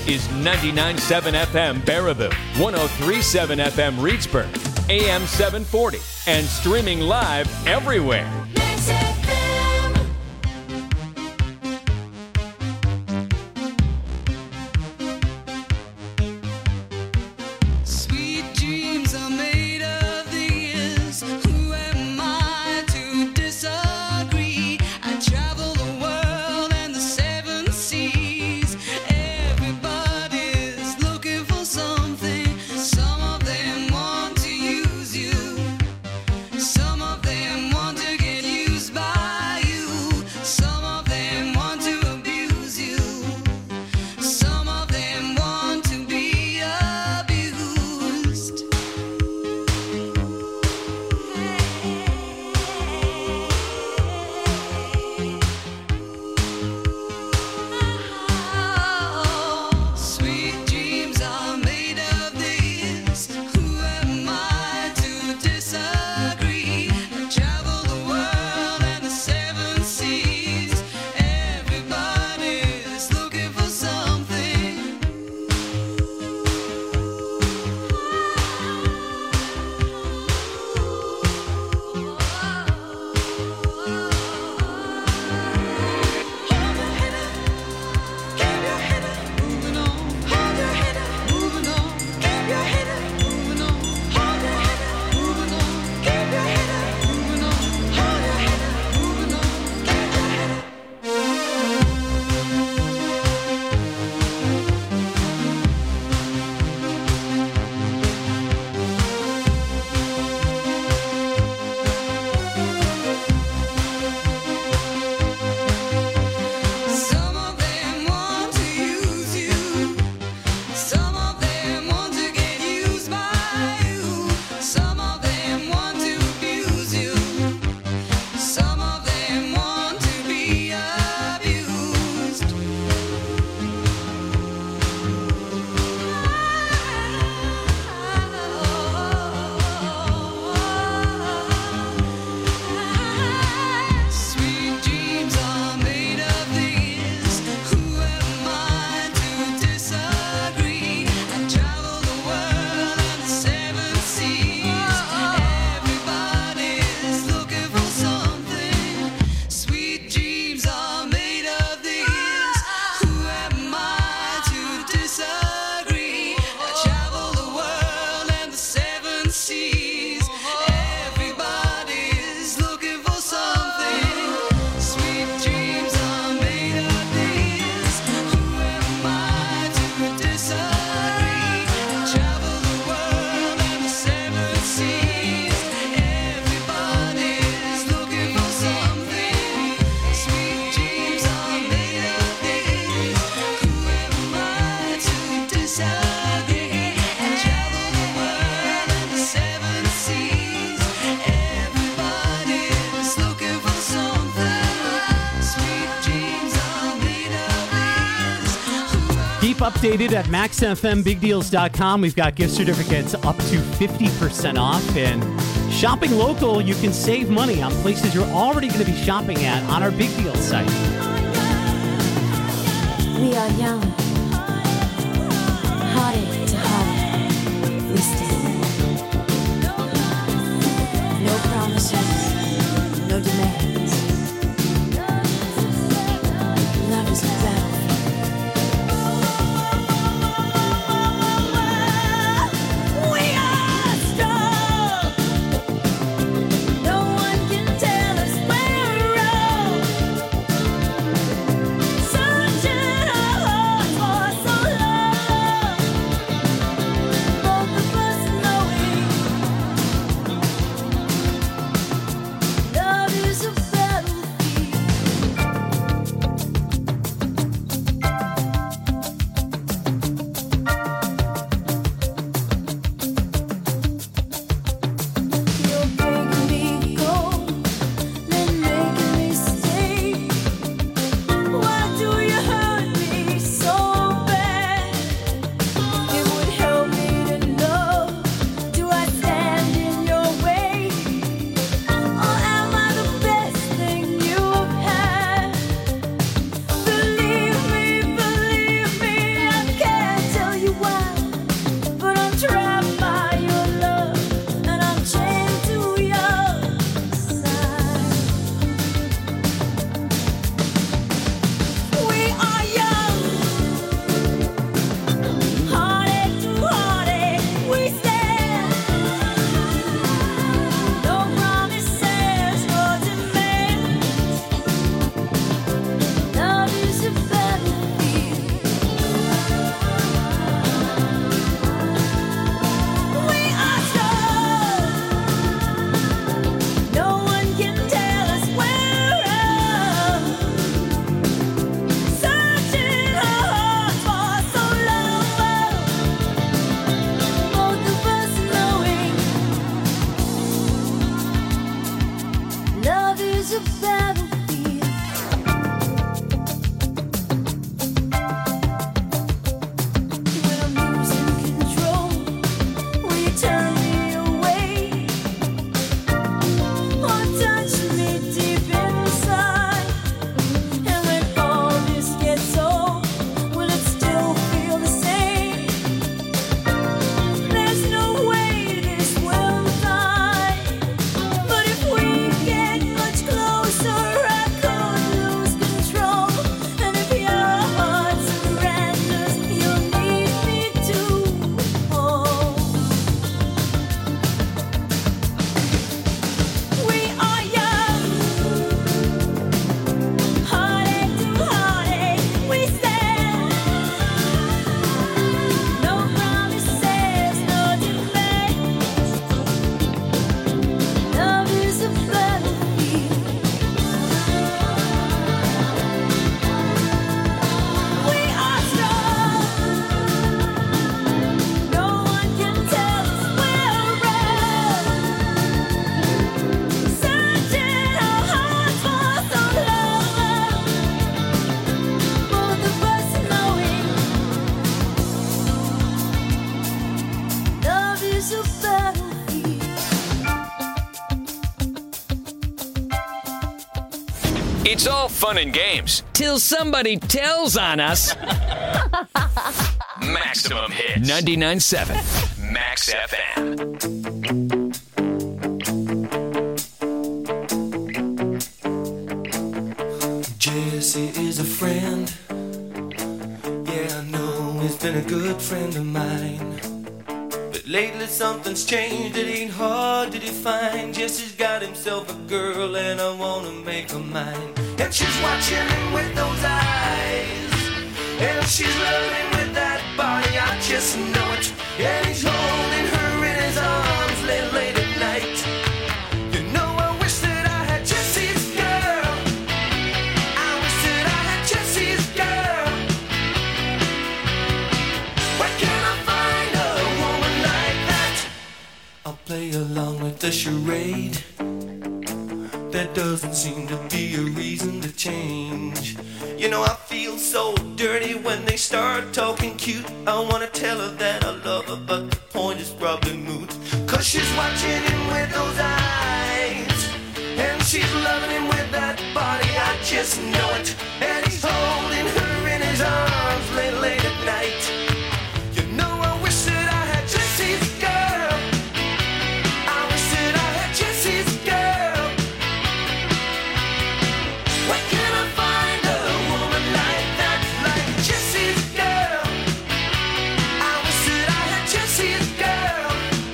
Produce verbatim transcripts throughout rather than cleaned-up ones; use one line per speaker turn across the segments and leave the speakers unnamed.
is ninety-nine point seven F M Baraboo, one oh three point seven F M Reedsburg, A M seven forty, and streaming live everywhere.
Updated at max f m big deals dot com. We've got gift certificates up to fifty percent off. And shopping local, you can save money on places you're already going to be shopping at on our Big Deals site.
We are young, hearted to heart. We stand. No promises, no demands. Love is a battle.
It's all fun and games.
Till somebody tells on us.
Maximum Hits. ninety-nine point seven. Max F M.
Jesse is a friend. Yeah, I know he's been a good friend of mine. But lately something's changed. It ain't hard to define. Jesse's got himself a girl and I wanna make her mine. And she's watching him with those eyes, and she's loving him with that body, I just know it. And he's holding her in his arms late, late at night. You know I wish that I had Jesse's girl. I wish that I had Jesse's girl. Where can I find a woman like that? I'll play along with the charade. There doesn't seem to be a reason to change. You know I feel so dirty when they start talking cute. I wanna tell her that I love her, but the point is probably moot. Cause she's watching him with those eyes, and she's loving him with that body, I just know it. And he's holding her in his arms late, late at night. You know I wish that I had Jesse's girl. I wish that I had Jesse's girl. Where can I find a woman like that, like Jesse's girl? I wish that I had Jesse's girl.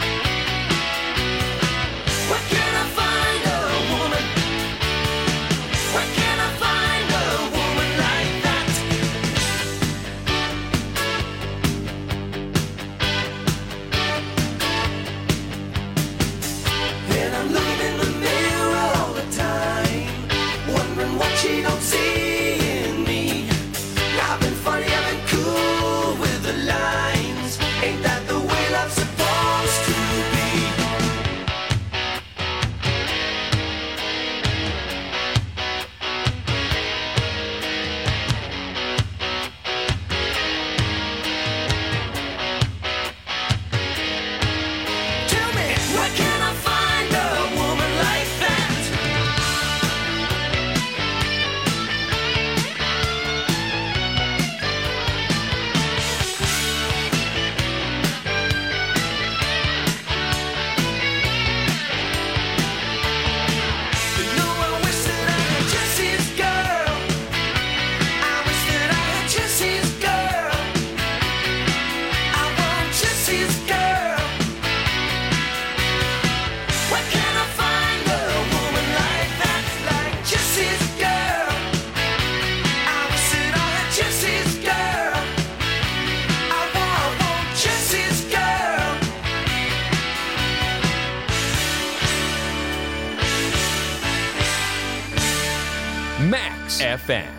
Where can I find a woman? Where can I find a woman like that? And I'm looking in the mirror all the time, wondering what she don't see in me. I've been funny, I've been cool with the lines. Ain't that the way love's supposed to be? Tell me, where can I find a woman like that? You know I wish that I had Jesse's girl. I wish that I had Jesse's girl. I want Jesse's girl. Where can I find a woman like that, like Jesse's girl? I wish that I had Jesse's girl. I want, I want Jesse's girl.
Max F M.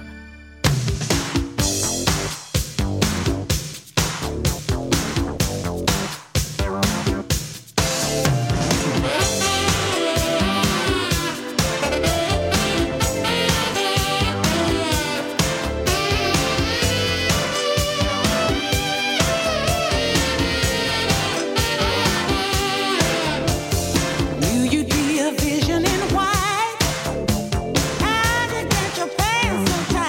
Knew you'd be a vision in white. How'd you get your pants so tight?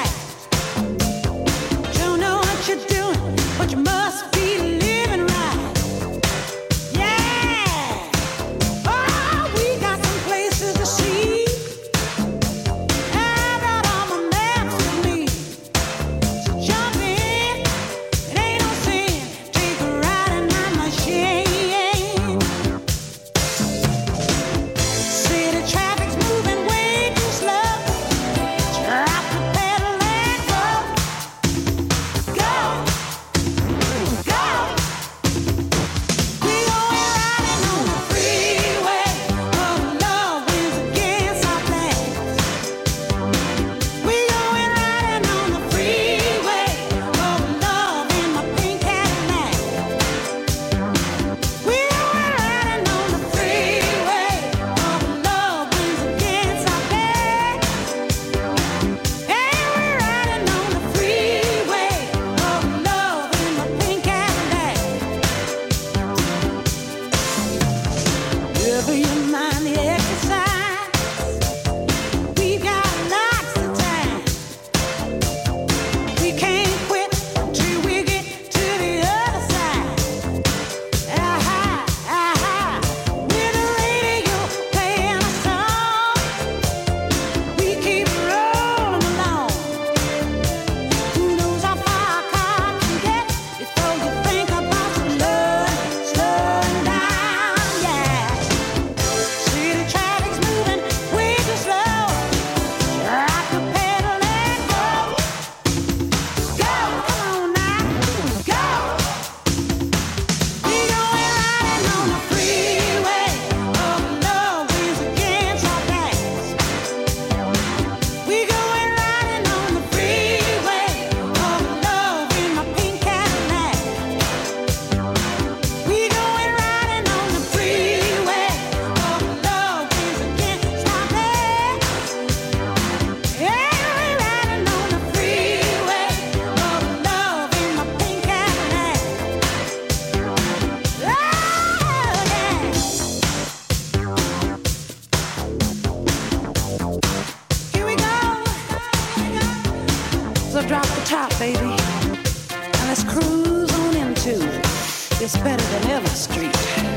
just better than Elm Street.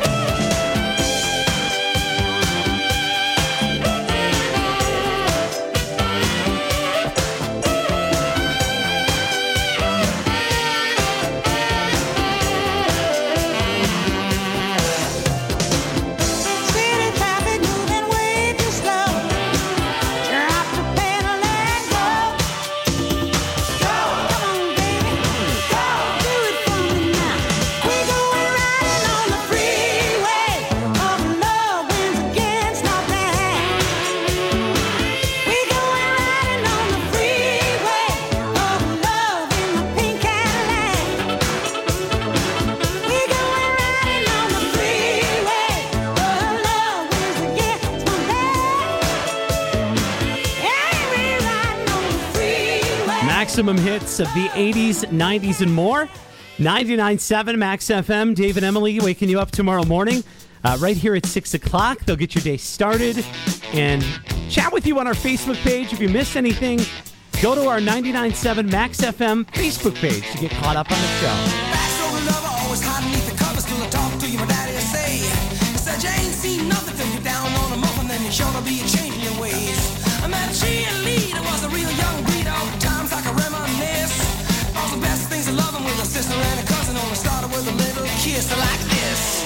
Maximum hits of the eighties, nineties, and more. ninety-nine point seven Max F M. Dave and Emily waking you up tomorrow morning uh, right here at six o'clock. They'll get your day started and chat with you on our Facebook page. If you missed anything, go to our ninety-nine point seven Max F M Facebook page to get caught up on the show.
Backstory lover, always hide beneath the covers till I talk to you, my daddy will say. He said you ain't seen nothing till you're down on a muffin, then you're sure to be changing your ways. I met a cheerleader, was a real young breed, all the times I can reminisce. All the best things of loving with a sister and a cousin, only started with a little kiss like this.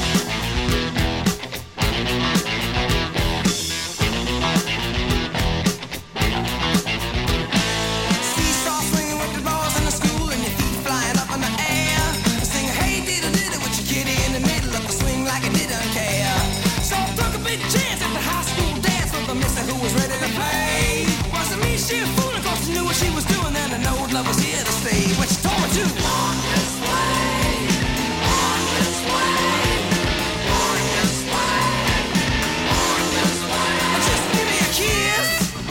Seesaw swinging with the balls in the school and your feet flying up in the air. Sing hey diddle diddle with your kitty in the middle of the swing like it didn't care. So I took a big chance at the high school dance with the mister who was ready to play. Wasn't me, she a fool, of course she knew what she was doing, and I know love was here to stay. What she told me to walk this way, walk this way, walk this way, walk this way. Just give me a kiss.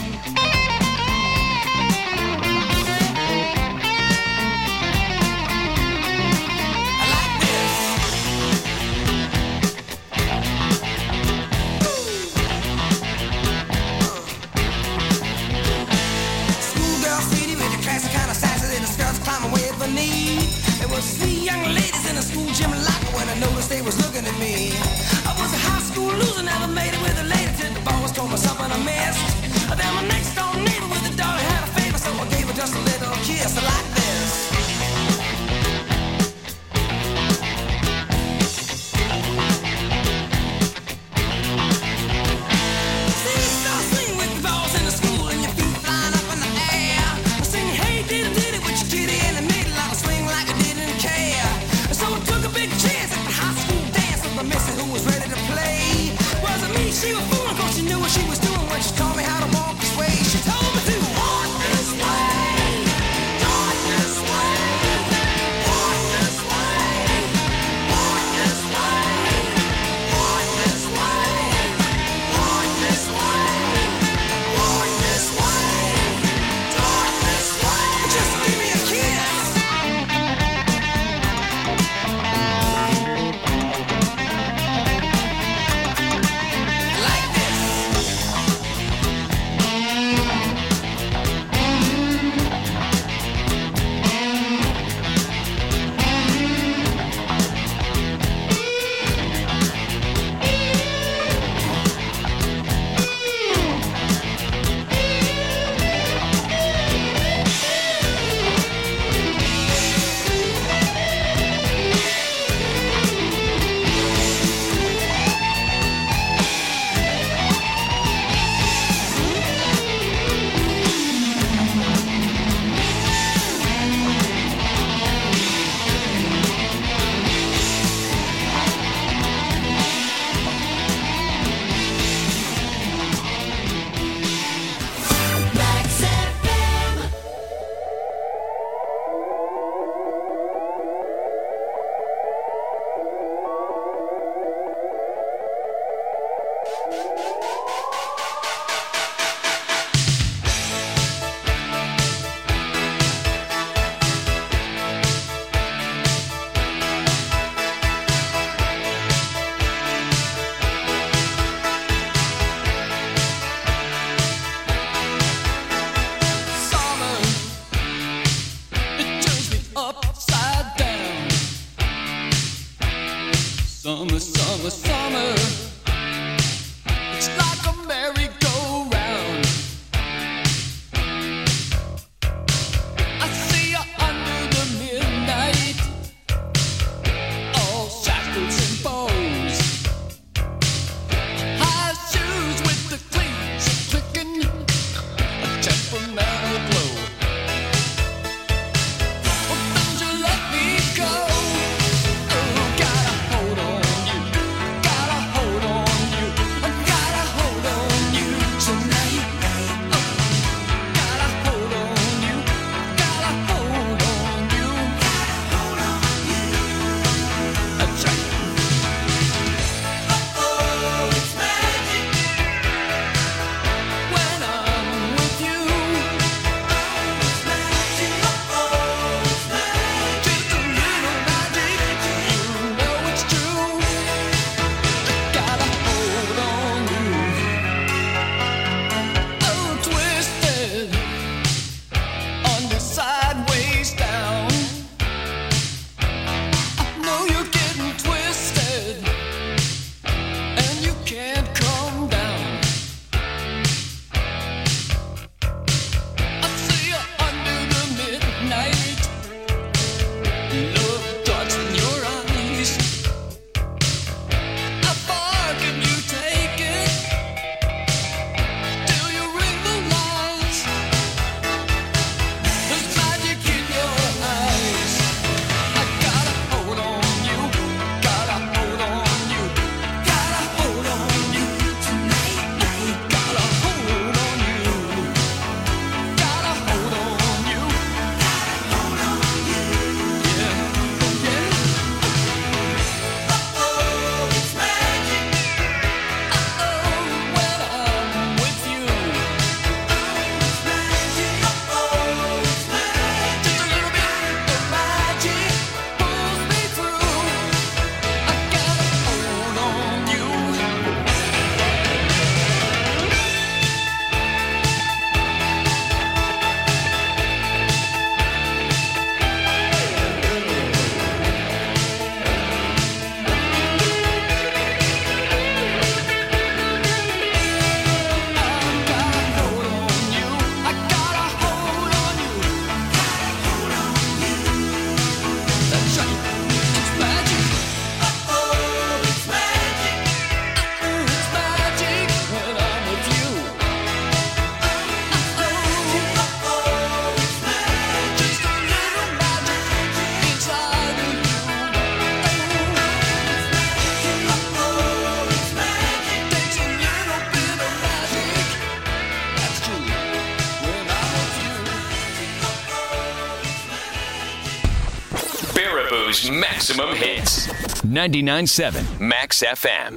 I like this. Schoolgirl city with the classy kind of sassy and the skirts climbing way at the knee. There was three young ladies in the school gym locker when I noticed they was looking at me. I was a high school loser, never made it with a lady till the boss told me something I missed. Then my next door neighbor with the daughter had a favor, so I gave her just a little kiss like this. Seesaw swing with the balls in the school and your feet flying up in the air. Sing hey diddle diddle with your kitty in the middle of a swing like I didn't care. So I took a big chance at the high school dance with the missy who was ready to play. Wasn't me, she was fooling, cause she knew what she was doing when she taught me how to walk this way. She told me to walk this way, walk this way, walk this way, walk this way, walk this way, walk this way, walk this way, walk this way. Just give me a kiss. Like this.
maximum hits. ninety-nine point seven Max F M.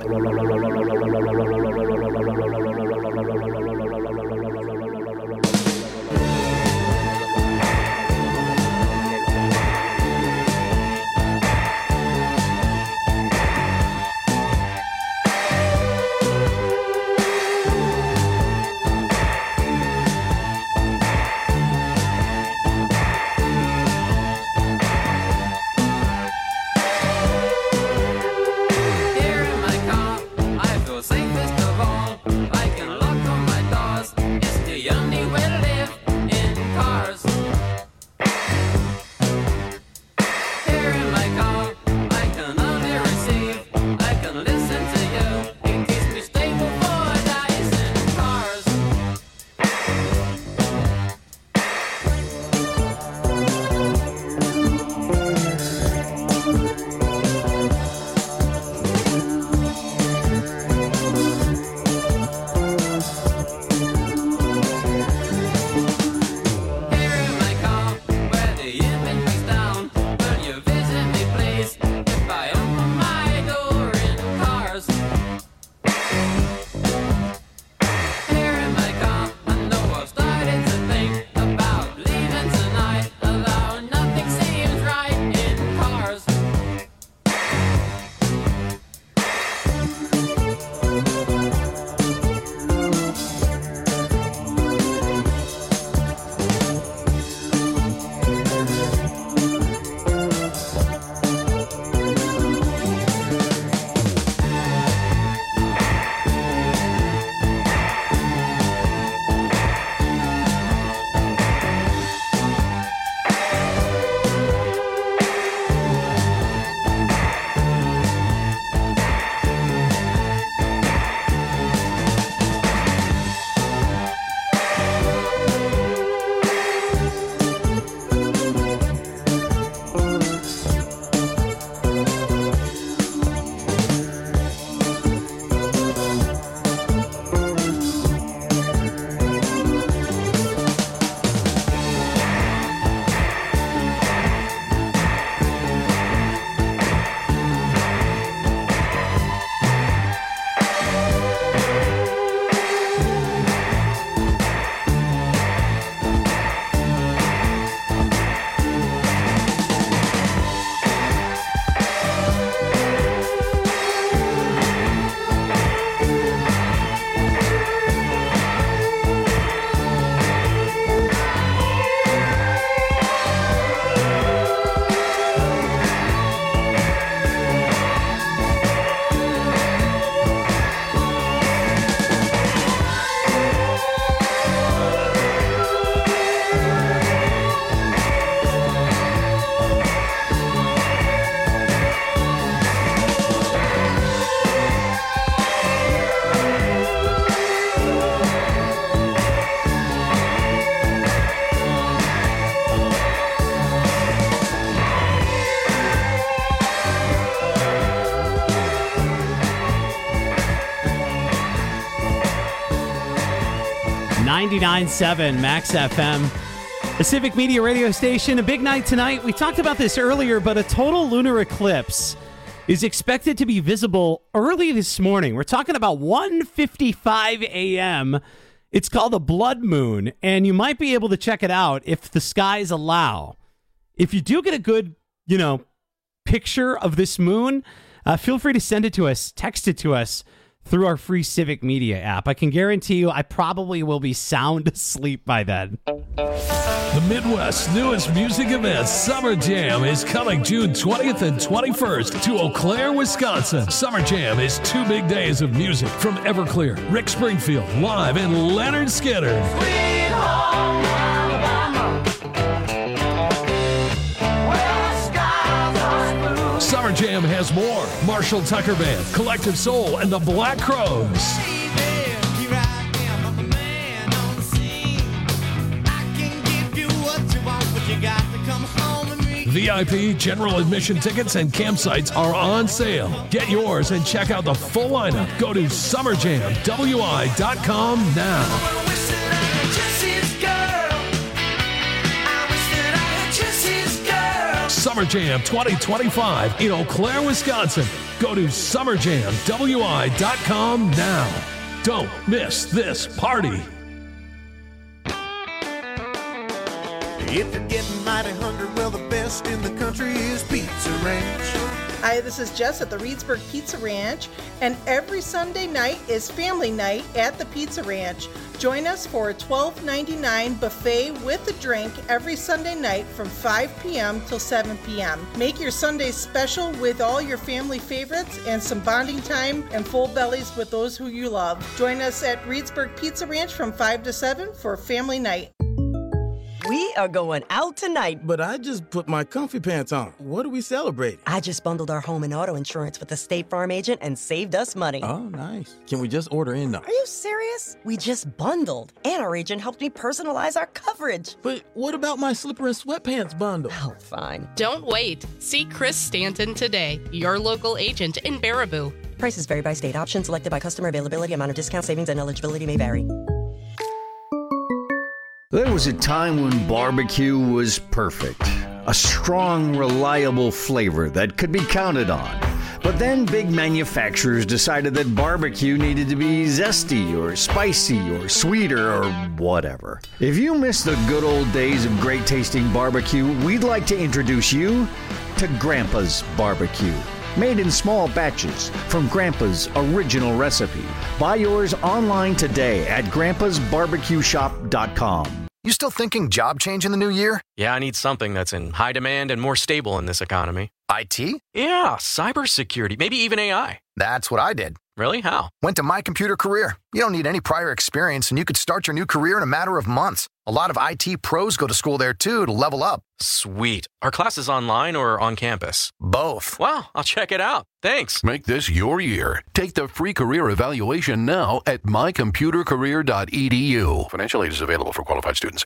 ninety-nine point seven Max F M, the Civic Media radio station. A big night tonight. We talked about this earlier, but a total lunar eclipse is expected to be visible early this morning. We're talking about one fifty-five a.m. It's called a blood moon, and you might be able to check it out if the skies allow. If you do get a good, you know, picture of this moon, uh, feel free to send it to us, text it to us through our free Civic Media app. I can guarantee you I probably will be sound asleep by then.
The Midwest's newest music event, Summer Jam, is coming June twentieth and twenty-first to Eau Claire, Wisconsin. Summer Jam is two big days of music from Everclear, Rick Springfield, live, and Leonard Skinner.
Sweet home Alabama, where the skies are blue.
Summer Jam has more. Marshall Tucker Band, Collective Soul, and the Black Crowes. V I P, general admission tickets, and campsites are on sale. Get yours and check out the full lineup. Go to summer jam w i dot com now. Summer Jam twenty twenty-five in Eau Claire, Wisconsin. Go to summer jam w i dot com now. Don't miss this party.
If you're getting mighty hungry, well, the best in the country is Pizza Ranch.
Hi, this is Jess at the Reedsburg Pizza Ranch, and every Sunday night is family night at the Pizza Ranch. Join us for a twelve ninety-nine buffet with a drink every Sunday night from five p.m. till seven p.m. Make your Sundays special with all your family favorites and some bonding time and full bellies with those who you love. Join us at Reedsburg Pizza Ranch from five to seven for family night.
We are going out tonight.
But I just put my comfy pants on. What are we celebrating?
I just bundled our home and auto insurance with a State Farm agent and saved us money.
Oh, nice. Can we just order in now?
Are you serious? We just bundled. And our agent helped me personalize our coverage.
But what about my slipper and sweatpants bundle?
Oh, fine.
Don't wait. See Chris Stanton today, your local agent in Baraboo.
Prices vary by state. Options selected by customer availability. Amount of discount, savings, and eligibility may vary.
There was a time when barbecue was perfect. A strong, reliable flavor that could be counted on. But then big manufacturers decided that barbecue needed to be zesty or spicy or sweeter or whatever. If you miss the good old days of great tasting barbecue, we'd like to introduce you to Grandpa's Barbecue. Made in small batches from Grandpa's original recipe. Buy yours online today at grandpas barbecue shop dot com.
You still thinking job change in the new year?
Yeah, I need something that's in high demand and more stable in this economy.
I T?
Yeah, cybersecurity, maybe even A I.
That's what I did.
Really? How?
Went to My Computer Career. You don't need any prior experience, and you could start your new career in a matter of months. A lot of I T pros go to school there, too, to level up.
Sweet. Are classes online or on campus?
Both.
Wow, I'll check it out. Thanks.
Make this your year. Take the free career evaluation now at my computer career dot e d u. Financial aid is available for qualified students.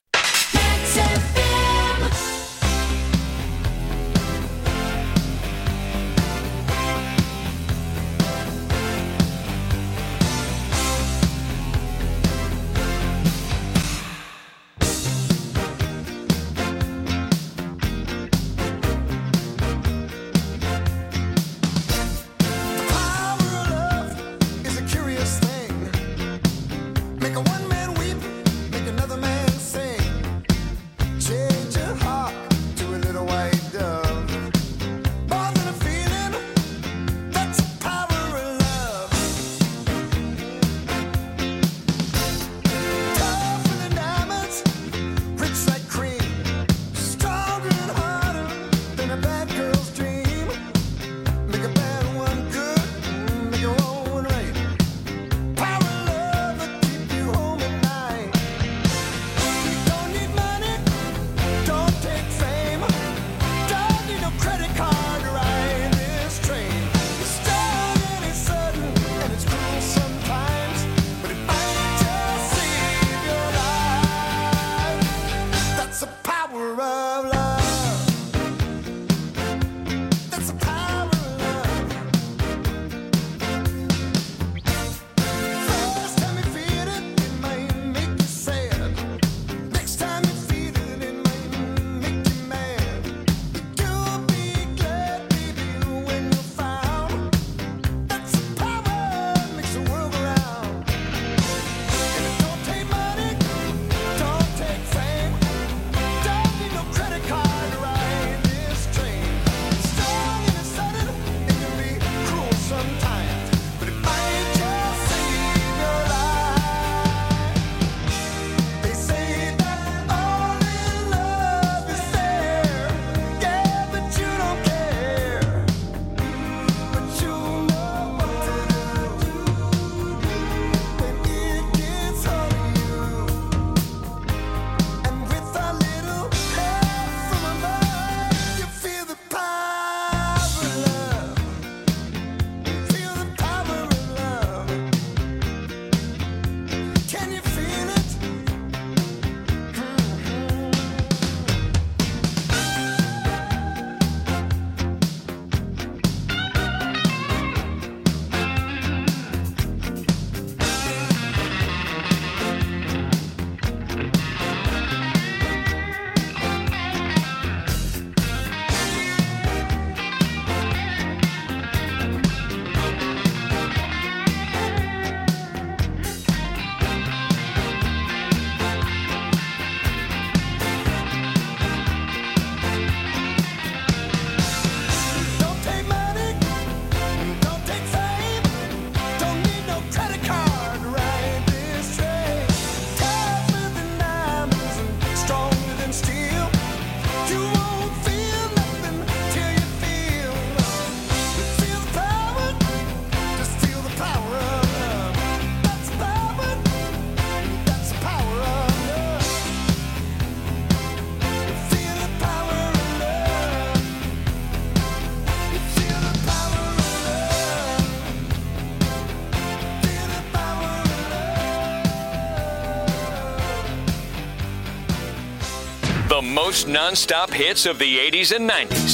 most non-stop hits of the eighties and nineties.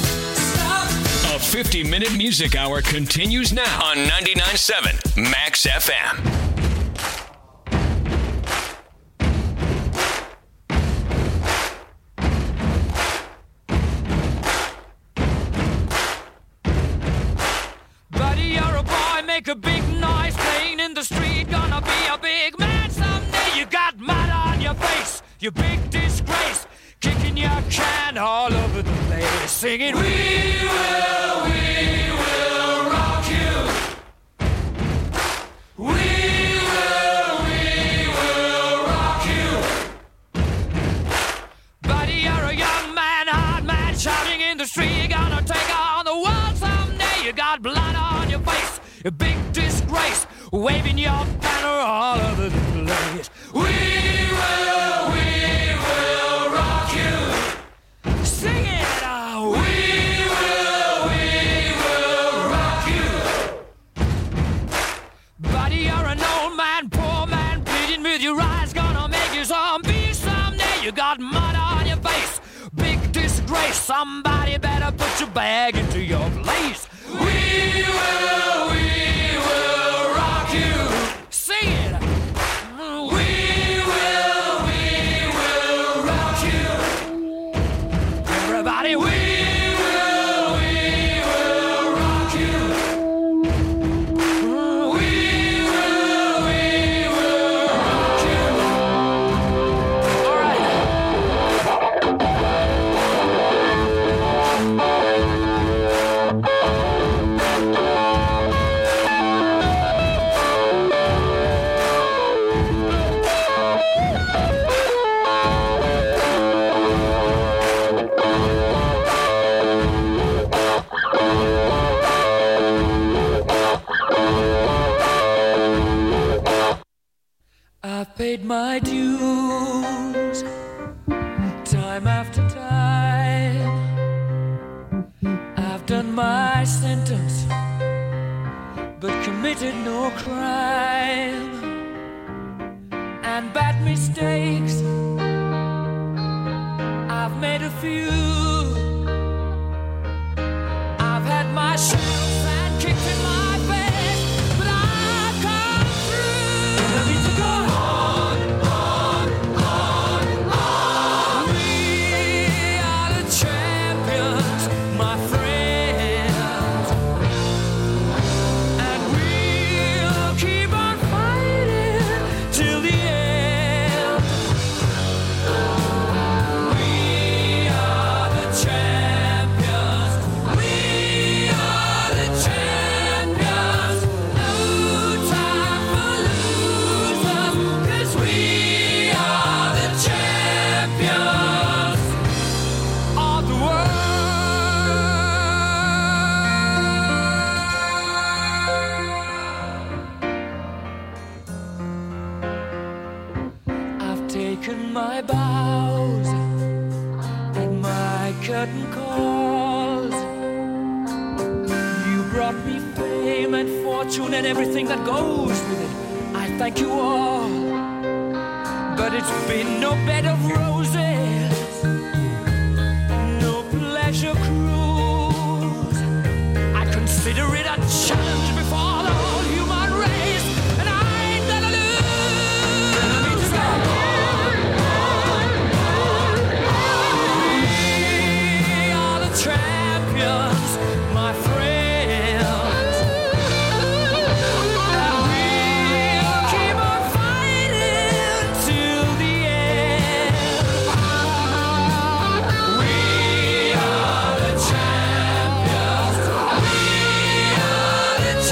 A fifty-minute music hour continues now on ninety-nine point seven Max F M.
Make a big noise playing in the street. Gonna be a big man someday. You got mud on your face, you big disgrace. Kicking your can all over the place. Singing, we will, we will rock you. We will, we will rock you. Buddy, you're a young man, hard man, shouting in the street. You're gonna take on the world someday. You got blood on your face, a big disgrace, waving your banner all over the place. We will, we will rock you. Sing it out. We will, we will rock you. Buddy, you're an old man, poor man, bleeding with your eyes, gonna make you zombie someday. You got mud on your face, big disgrace. Somebody better put your bag into your place. We will, we will rock you. Sing it. We will, we will rock you. Everybody, we will, we will rock you. We will, we will rock you. All right. I've paid my dues time after time. I've done my sentence, but committed no crime. And bad mistakes, I've made a few. I've had my share of sand kicked in my face, but I've come through. Let me to go on, on, on, on. We are the champions, my friends, and we'll keep on fighting till the end. We are the champions. We are the champions. No time for losers, 'cause we are the champions of the world. I've taken my bows and my curtain calls. You brought me fame and fortune and everything that goes with it. I thank you all, but it's been no bed of roses, no pleasure cruise. I consider it a challenge before the whole human race, and I ain't gonna lose. We are the champions, my friends, and we'll keep on fighting till the end. We are the champions. We are the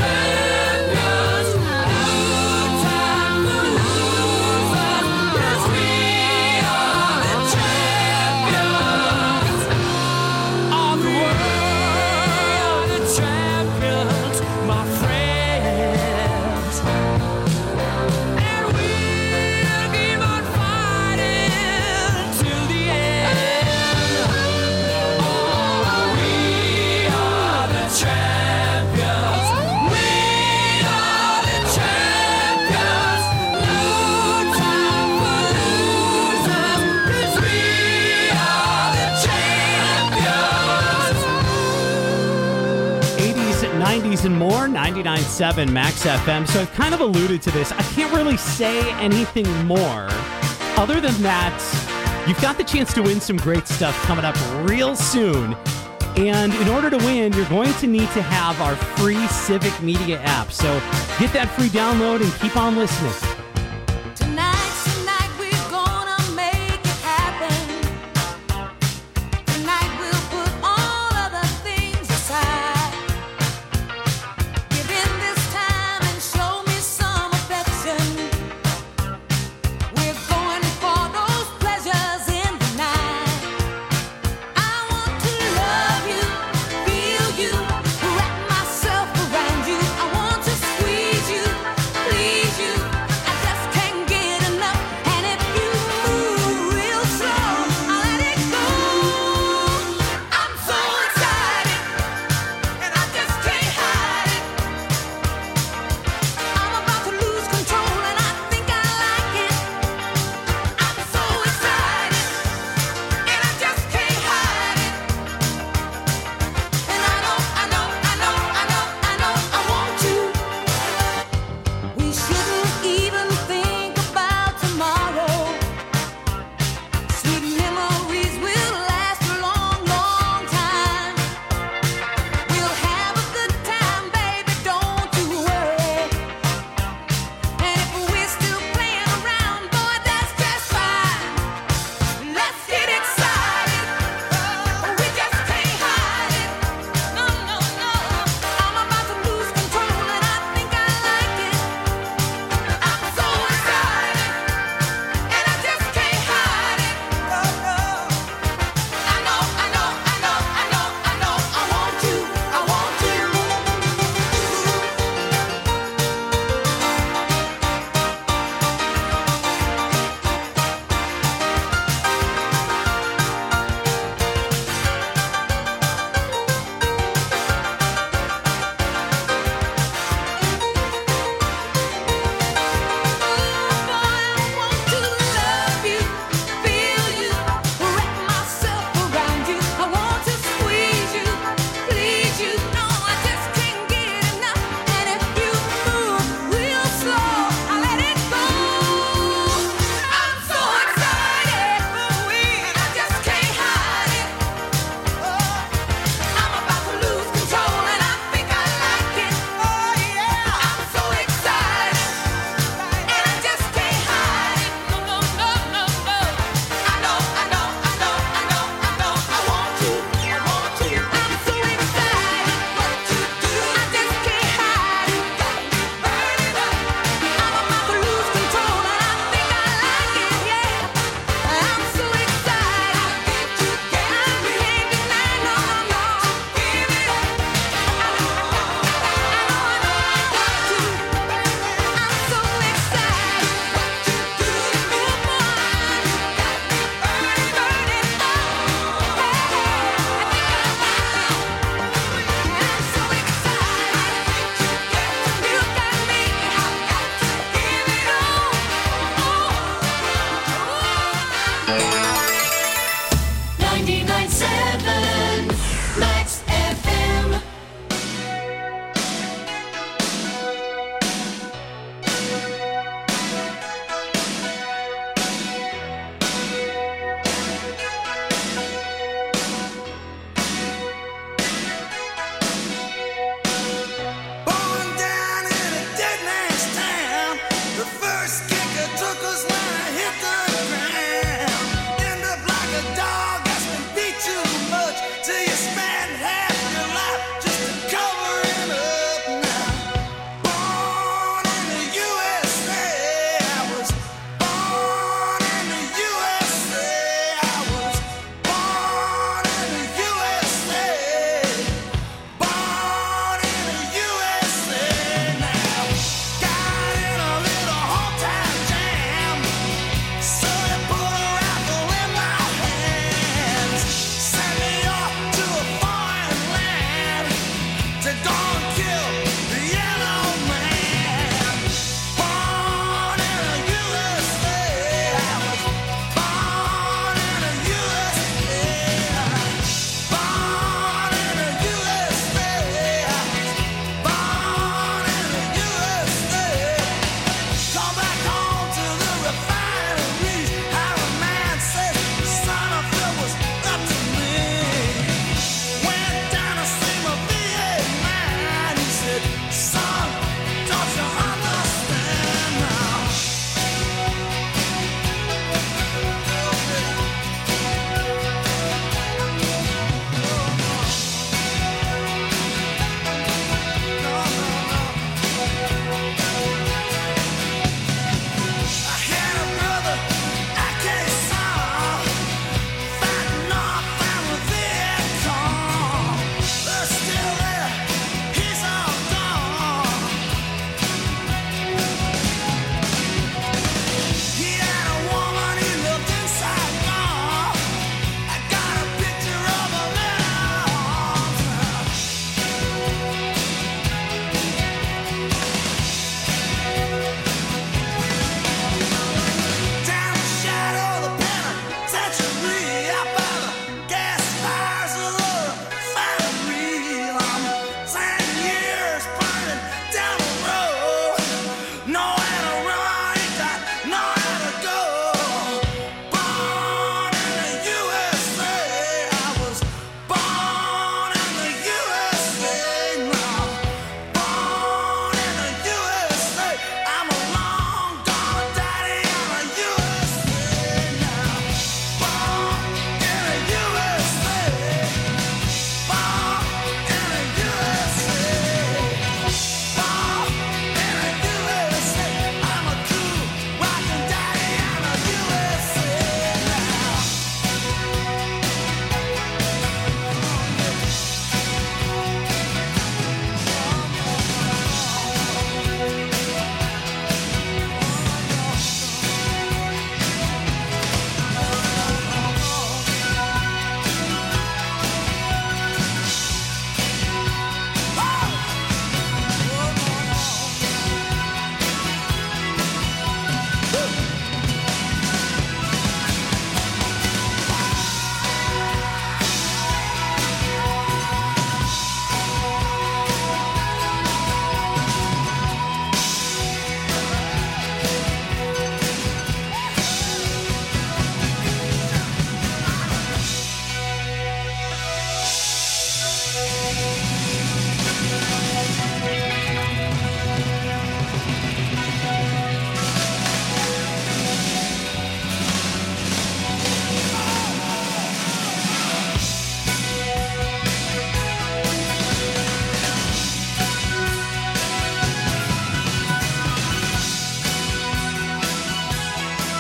and more, ninety-nine point seven Max F M. So I've kind of alluded to this. I can't really say anything more other than that you've got the chance to win some great stuff coming up real soon. And in order to win, you're going to need to have our free Civic Media app. So get that free download and keep on listening.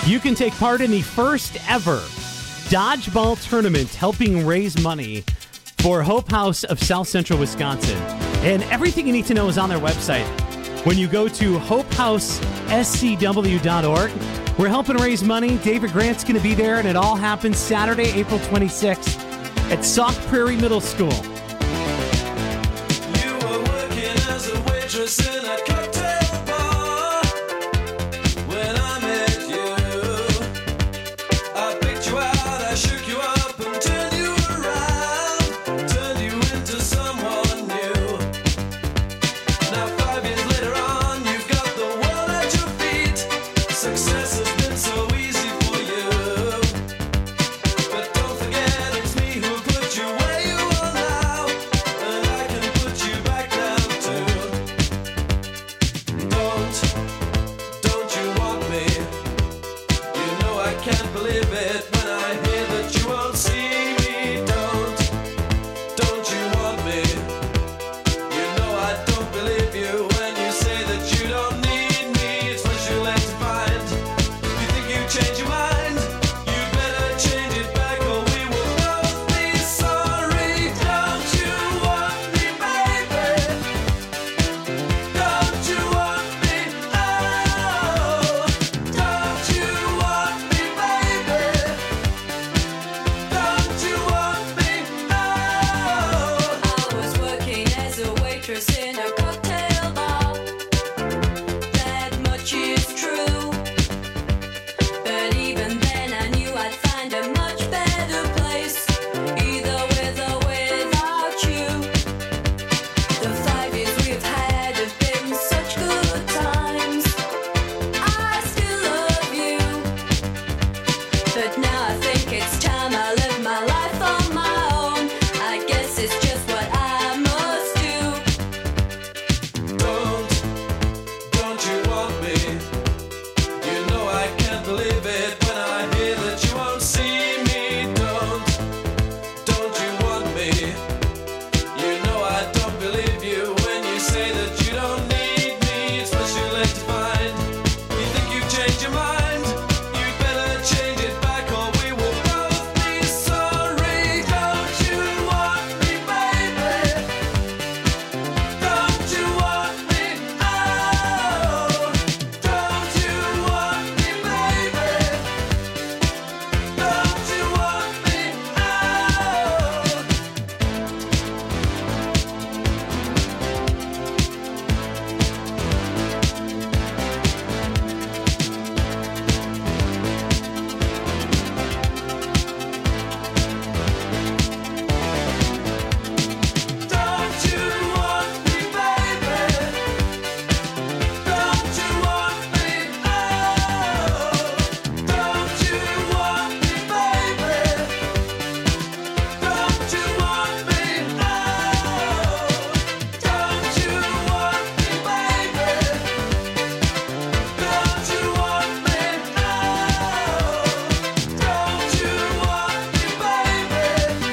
You can take part in the first ever dodgeball tournament helping raise money for Hope House of South Central Wisconsin. And everything you need to know is on their website. When you go to hope house s c w dot org, we're helping raise money. David Grant's going to be there, and it all happens Saturday, April twenty-sixth at Sauk Prairie Middle School.
You were working as a waitress in a cocktail bar when I met you. I picked you out, I shook you up and turned you around, turned you into someone new. Now five years later on, you've got the world at your feet. Success has been so easy for you. But don't forget it's me who put you where you are now, and I can put you back down too. Don't, don't you want me? You know I can't believe it when I hear that you won't see me. Don't, don't you want me? You know I don't believe you when you say that you don't need me. It's what you like to find. You think you change your mind? You better change it back or we will both be sorry. Don't you want me, baby? Don't you want me? Oh, don't you want me, baby? Don't you want me? Oh.
I was working as a waitress in a cocktail bar. That much is true. But even then I knew I'd find a much better place, either with or without you. The five years we've had have been such good times. I still love you. But now I think it's time I live my life on my own. I guess it's just what I must do.
Don't, don't you want me? You know I can't believe it when I hear that you won't see me. Don't, don't you want me? You know I don't believe you when you say that you don't need me. It's what you like to find. You think you've changed your mind? You'd better change it back or we will both be sorry. Don't you want me, baby? Don't you want me? Oh, don't you want me, baby? Don't you want me? Oh. Don't you want me, baby? Don't you want me? Oh, don't you want me, baby? Don't you want me? Oh, don't you want me, baby? Don't you want me? Oh, don't you want me, baby?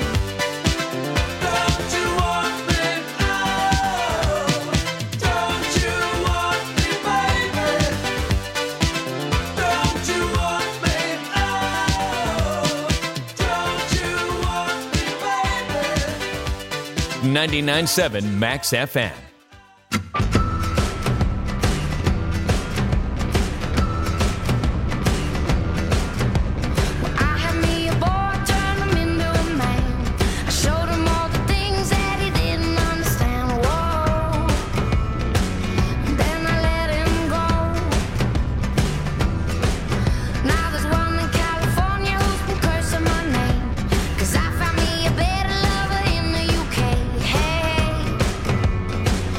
Don't you want me? Oh, don't you want me, baby? Don't you want me? Oh, don't you want me, baby?
ninety-nine point seven Max F M.
I had me a boy, turned him into a man. I showed him all the things that he didn't understand. Whoa. Then I let him go. Now there's one in California who's been cursing my name. 'Cause I found me a better lover in the U K. Hey.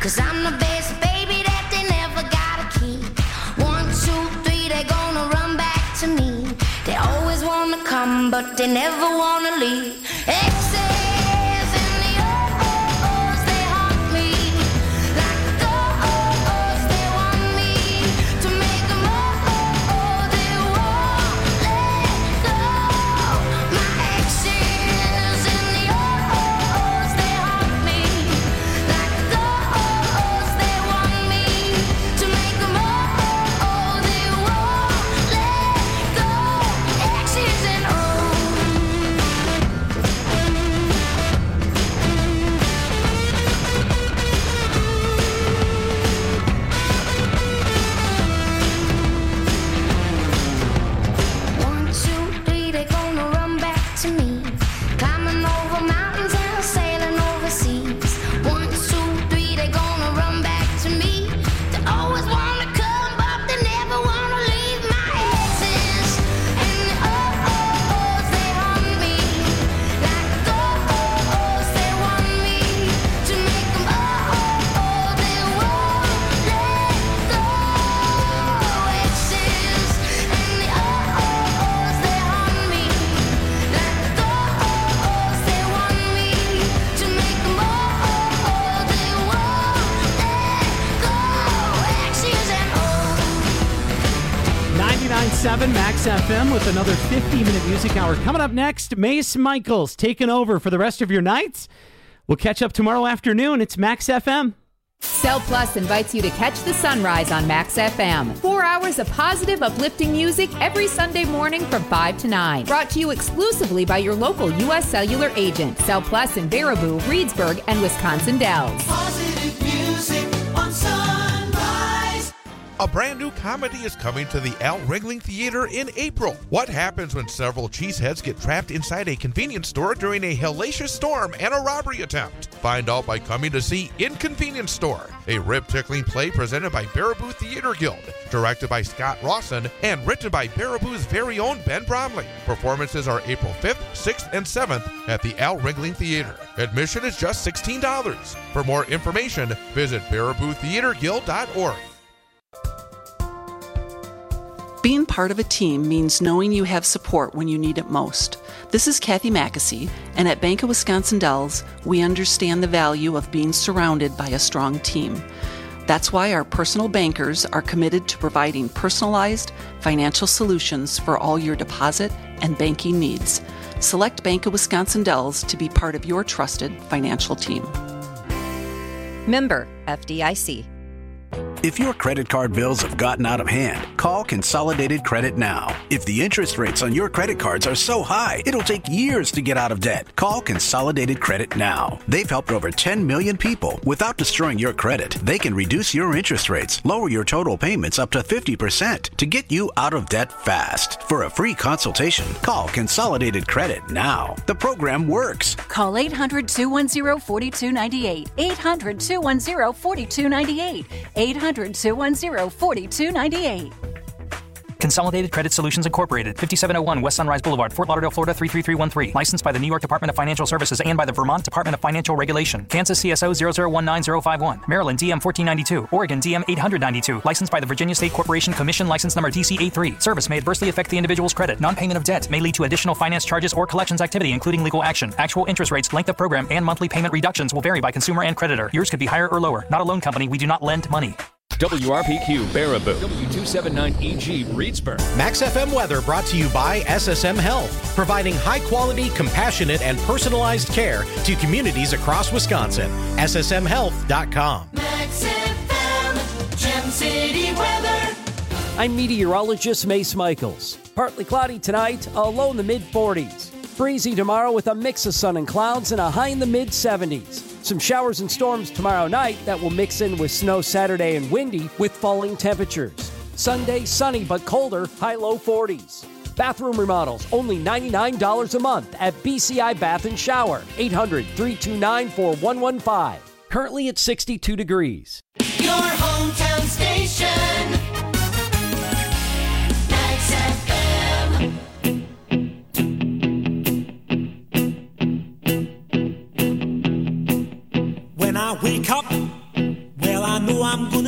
Cause I'm the best baby that they never gotta keep. One, two, three, they gonna run back to me. They always wanna come, but they never wanna leave. Exes and the oh-oh-ohs, they haunt me. Like the oh-oh-ohs, they want me to make them oh-oh-oh, they won't let go. My exes and the oh-oh-ohs, they haunt me. Like the oh-oh-ohs, they want me to make them oh-oh-oh, they won't let go. Exes and oh. One, two, three, they gonna run back to me. Climbing over mountains and sailing overseas. One, two, three, they gonna run back to me. They always wanna come, but they never wanna leave. My exes and the oh-oh-ohs, they haunt me. Like the oh-oh-ohs, they want me to make them oh-oh-oh, they won't let go. Exes and the oh-oh-ohs, they haunt me. Like the oh-oh-ohs, they want me to make them oh-oh-oh, they won't let go. Exes and oh.
ninety-nine point seven Max F M with another fifty-minute music hour. Coming up next, Mace Michaels taking over for the rest of your nights. We'll catch up tomorrow afternoon. It's Max F M.
Cell Plus invites you to catch the sunrise on Max F M. Four hours of positive, uplifting music every Sunday morning from five to nine. Brought to you exclusively by your local U S Cellular agent. Cell Plus in Baraboo, Reedsburg, and Wisconsin Dells.
Positive music on Sunrise.
A brand new comedy is coming to the Al Ringling Theater in April. What happens when several cheeseheads get trapped inside a convenience store during a hellacious storm and a robbery attempt? Find out by coming to see Inconvenience Store, a rib-tickling play presented by Baraboo Theater Guild, directed by Scott Rawson, and written by Baraboo's very own Ben Bromley. Performances are April fifth, sixth, and seventh at the Al Ringling Theater. Admission is just sixteen dollars. For more information, visit baraboo theater guild dot org.
Being part of a team means knowing you have support when you need it most. This is Kathy Mackesy, and at Bank of Wisconsin Dells, we understand the value of being surrounded by a strong team. That's why our personal bankers are committed to providing personalized financial solutions for all your deposit and banking needs. Select Bank of Wisconsin Dells to be part of your trusted financial team.
Member F D I C.
If your credit card bills have gotten out of hand, call Consolidated Credit now. If the interest rates on your credit cards are so high, it'll take years to get out of debt. Call Consolidated Credit now. They've helped over ten million people. Without destroying your credit, they can reduce your interest rates, lower your total payments up to fifty percent to get you out of debt fast. For a free consultation, call Consolidated Credit now. The program works.
Call eight hundred, two one zero, four two nine eight. eight hundred, two one zero, four two nine eight. eight hundred, two one zero, four two nine eight.
Consolidated Credit Solutions Incorporated, fifty-seven oh one West Sunrise Boulevard, Fort Lauderdale, Florida three three three one three. Licensed by the New York Department of Financial Services and by the Vermont Department of Financial Regulation. Kansas C S O zero zero one nine zero five one. Maryland D M fourteen ninety-two. Oregon D M eight ninety-two. Licensed by the Virginia State Corporation Commission, license number D C eighty-three. Service may adversely affect the individual's credit. Non-payment of debt may lead to additional finance charges or collections activity, including legal action. Actual interest rates, length of program, and monthly payment reductions will vary by consumer and creditor. Yours could be higher or lower. Not a loan company. We do not lend money.
W R P Q Baraboo, W two seventy-nine E G Reedsburg.
Max F M weather brought to you by S S M Health, providing high-quality, compassionate, and personalized care to communities across Wisconsin. S S M health dot com.
Max F M, Gem City weather.
I'm meteorologist Mace Michaels. Partly cloudy tonight, a low in the mid forties. Breezy tomorrow with a mix of sun and clouds and a high in the mid seventies. Some showers and storms tomorrow night that will mix in with snow Saturday and windy with falling temperatures. Sunday, sunny but colder, high-low forties. Bathroom remodels, only ninety-nine dollars a month at B C I Bath and Shower. eight hundred, three two nine, four one one five. Currently at sixty-two degrees.
Your hometown station. Max F M.
When I wake up,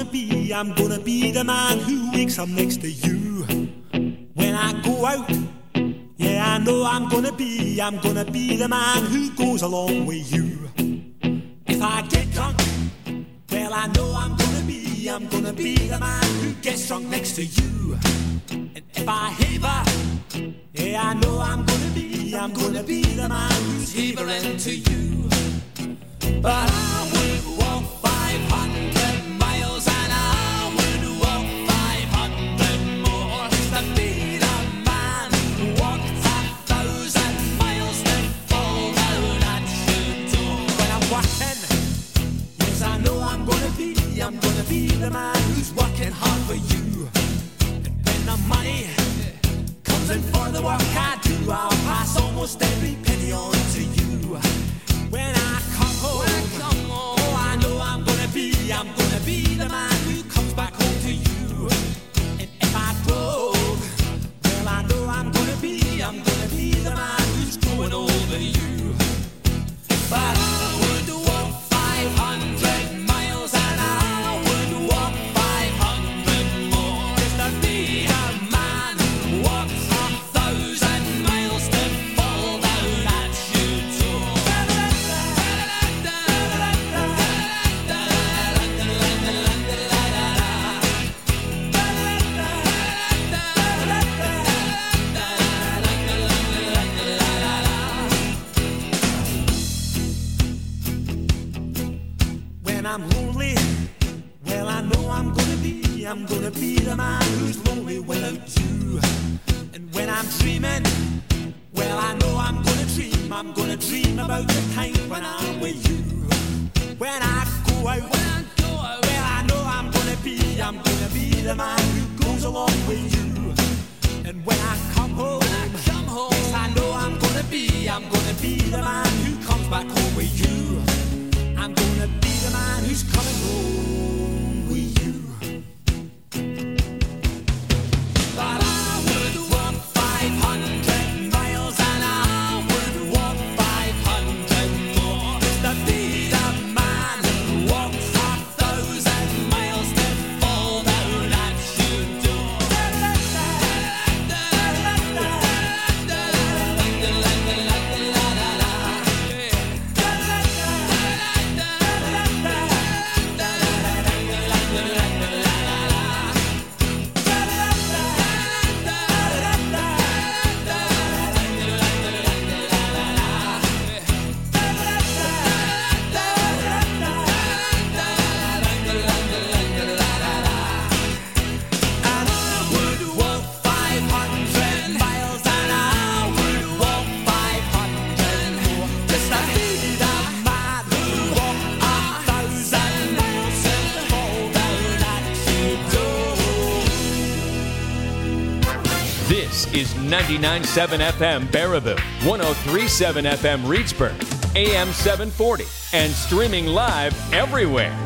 gonna be, I'm gonna be the man who wakes up next to you. When I go out, yeah, I know I'm gonna be, I'm gonna be the man who goes along with you. If I get drunk, well, I know I'm gonna be, I'm gonna be the man who gets drunk next to you. And if I haver, yeah, I know I'm gonna be, I'm gonna be the man who's havering to you. But I would walk five hundred miles and I would walk five hundred more just to be the man who walked a thousand miles to fall down at your door. When I'm walking, yes, I know I'm gonna be, I'm gonna be the man who's working hard for you. And when the money comes in for the work I do, I'll pass almost every penny on to you. When I come home, oh, I know I'm gonna be, I'm gonna be the man who comes back home to you. And if I drove, well, I know I'm gonna be, I'm gonna be the man who's growing over you. But I would walk five hundred miles and I would walk five hundred more just to be the man who walks a thousand miles to fall down at your door. When I'm lonely, well, I know I'm gonna be, I'm gonna be the man who's lonely without you. And when I'm dreaming, well, I know I'm gonna dream, I'm gonna dream about the time when I'm with you. When I go out, when I go out, well, I know I'm gonna be, I'm gonna be the man who goes along with you. And when I come home, when I come home, yes, I know I'm gonna be, I'm gonna be the man who comes back home with you. I'm gonna be the man who's coming home with you. But I would walk five hundred miles and I would walk five hundred more just to be the man who walks a thousand miles to fall down at your door.
This is ninety-nine point seven F M Baraboo, one oh three point seven F M Reedsburg, A M seven forty, and streaming live everywhere.